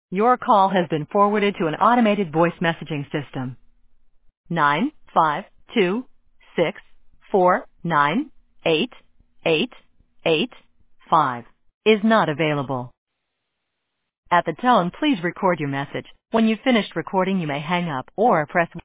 Your call has been forwarded to an automated voice messaging system. 95264988885 is not available. At the tone, please record your message. When you've finished recording, you may hang up or press